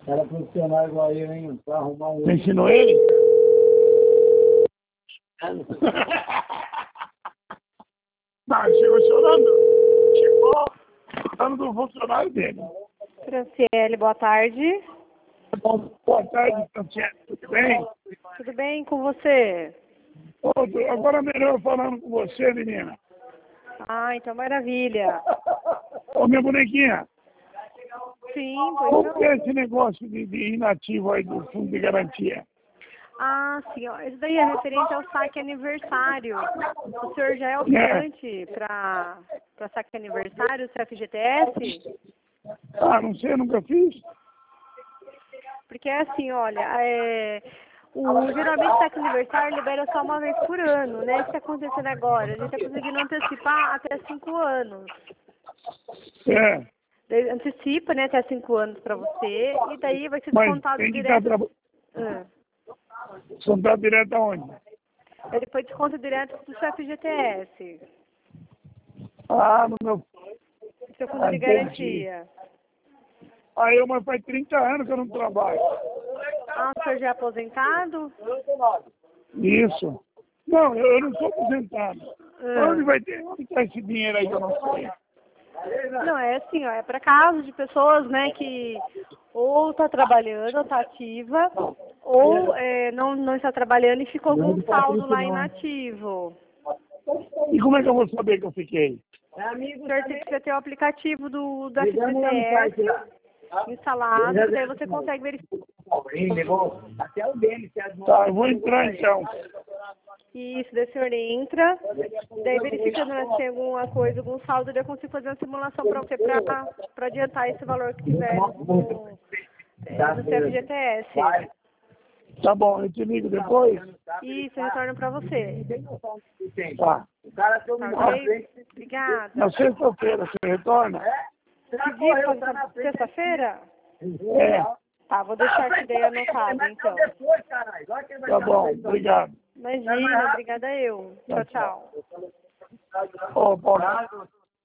Era profissional igual eu, hein? Pra arrumar um... Você ensinou ele? Não, ele chegou chorando. Chegou chorando do funcionário dele. Franciele, boa tarde. Bom, boa tarde, Franciele. Tudo bem? Tudo bem com você? Agora melhor falando com você, menina. Ah, então maravilha. Ô, minha bonequinha. Sim, pois Como não. que é esse negócio de inativo aí do fundo de garantia? Ah, sim, ó. Isso daí é referente ao saque aniversário. O senhor já é optante para saque aniversário, do FGTS? Ah, não sei, eu nunca fiz. Porque é assim, olha, geralmente o saque aniversário libera só uma vez por ano, né? Isso tá acontecendo agora. A gente está conseguindo antecipar até 5 anos. É. Daí antecipa, né, até 5 anos para você, e daí vai ser Mas descontado tem que direto. descontar direto aonde? Ele foi desconto direto do seu FGTS, Ah, no meu... seu fundo de garantia. Aí, mas faz 30 anos que eu não trabalho. Ah, o senhor já é aposentado? Isso. Não, eu não sou aposentado. Onde tá esse dinheiro aí que eu não sei? Não, é assim, ó, é para casos de pessoas, né, que ou está trabalhando, ou está ativa, ou não está trabalhando e ficou com um saldo lá inativo. E como é que eu vou saber que eu fiquei? O senhor precisa ter o aplicativo do FGTS instalado, que daí você consegue verificar. Tá, eu vou entrar então. Isso, daí o senhor entra, daí verificando se tem alguma coisa, algum saldo, daí eu consigo fazer uma simulação para você para adiantar esse valor que tiver no seu FGTS. Tá bom, eu te ligo depois? Isso, eu retorno para você. Tá. Tá ok? Obrigada. Na sexta-feira você retorna? Que dia? Sexta-feira? É. Tá, vou deixar aqui daí anotado, então. Tá bom, obrigado. Imagina, obrigada eu. Tchau, tchau. Ô, Paulo.